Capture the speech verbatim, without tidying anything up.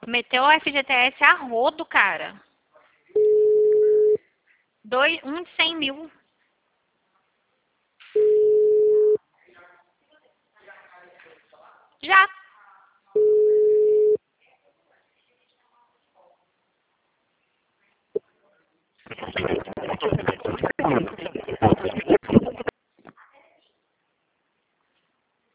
Meteu o F G T S a rodo, cara. Dois, um de cem mil. Já.